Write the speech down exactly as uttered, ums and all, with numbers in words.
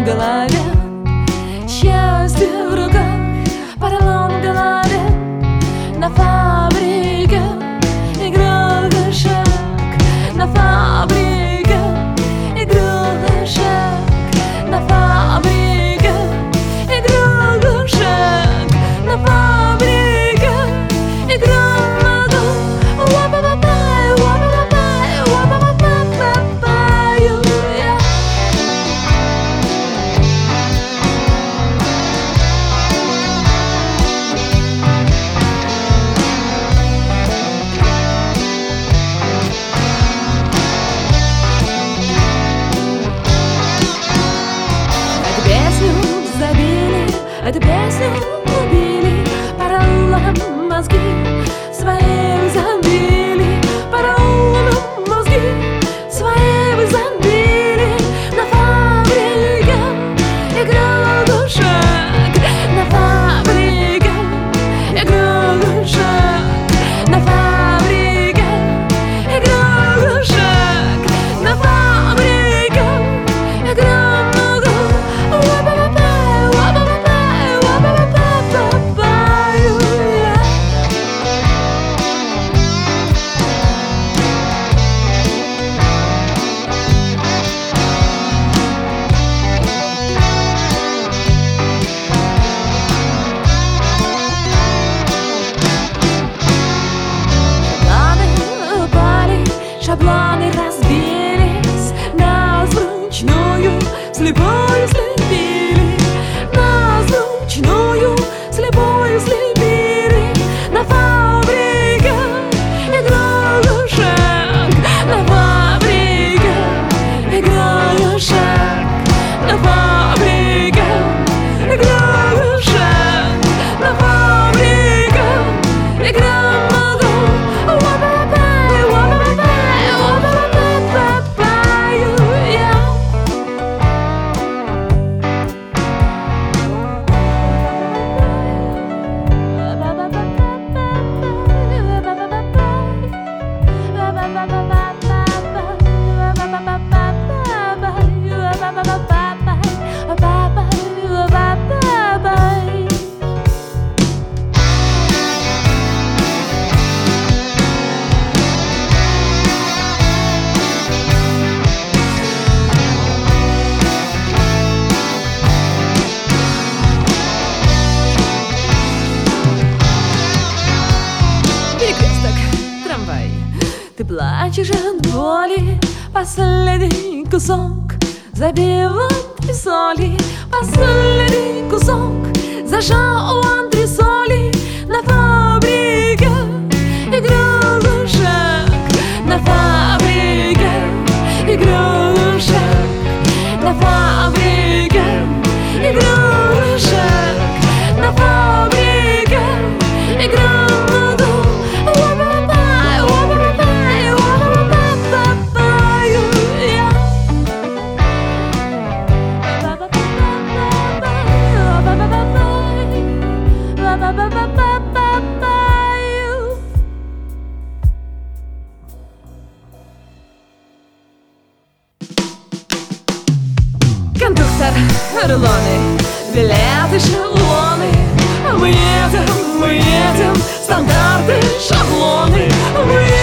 в голове, счастье в руках, поролон в голове. На фабрике игрушек, на фабрике игрушек, на фабрике игрушек, на фабрике игрушек. Эту песню убили, поролоном мозги свои вы забили, поролоном мозги свои вы забили. На фабрике игрушек, на фабрике игрушек, на фабрике игрушек, на фабрике игрушек. Шаблоны разбились, нас вручную слепую слепили, нас вручную слепую слепили. На фабрике игрушек, на фабрике игрушек, на фабрике игрушек, на фабрике игрушек. Ты плачешь от боли, последний кусок забивает соли, последний кусок зажал антресоли. На фабрике игрушек, на фабрике игрушек, на фабрике игрушек, на фабрике игрушек. Кондуктор, рулоны, билеты, шаблоны. Мы едем, мы едем, стандарты, шаблоны. Мы